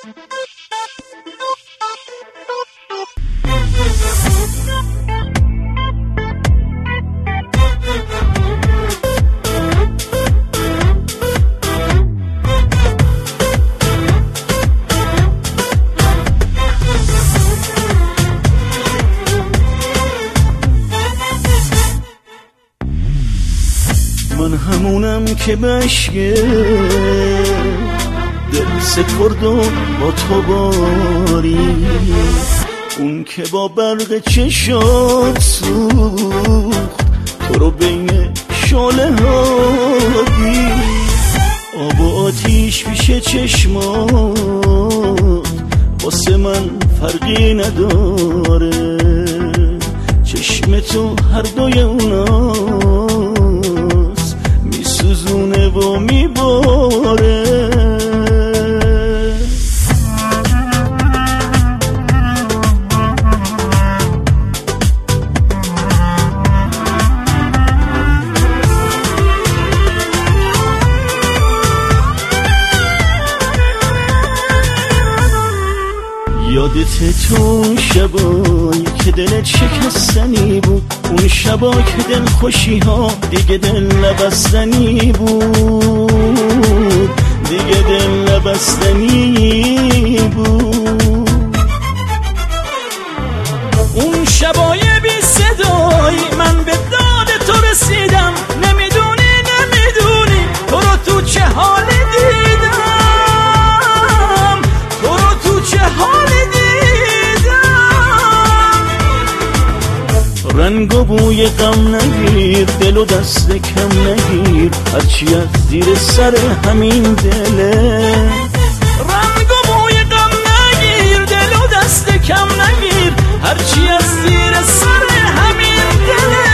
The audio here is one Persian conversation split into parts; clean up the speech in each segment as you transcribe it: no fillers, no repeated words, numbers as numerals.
من همونم که بشگه دل سپرد و با تو باری، اون که با برق چشات سوخت تو رو بین شعله ها دید. آب و آتیش پیش چشمات واسه من فرقی نداره، چشم تو هر دوی اوناست میسوزونه و میباره. یادت تو شبایی که دلت شکستنی بود، اون شبا که دل خوشی ها دیگه دل نبستنی بود، دیگه دل نبستنی بود. اون شبای بی صدایی من به داد تو رسیدم، نمیدونی تو رو تو چه حالی دیدم، تو رو تو چه حالی دیدم. رنگ و بوی غم نگیر، دل و دست کم نگیر، هرچی از زیر سر همین دله. رنگ و بوی غم نگیر، دل و دست کم نگیر، هرچی از زیر سر همین دله.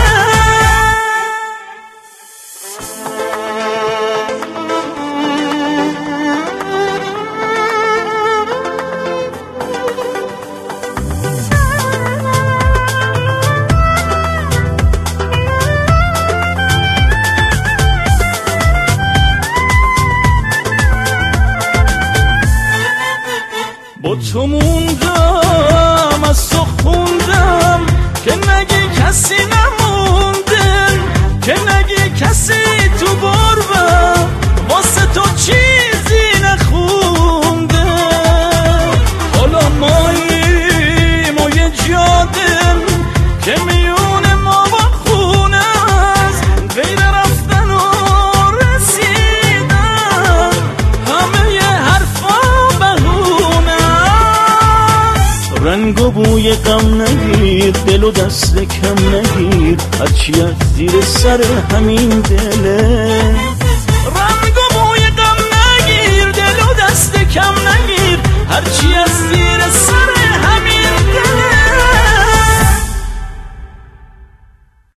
با تو موندم، از تو خوندم که نگی کسی نمونده، که نگی کسی تو غربت واسه تو چیزی نخونده. حالا ماییم و یه جادم که میونه ما با خونه است، غیر رفتن و رسیدن همه یه حرفا بهونه است. رنگ و بوی غم نگیر، دل و دست کم نگیر، هرچی از زیر سر همین دله.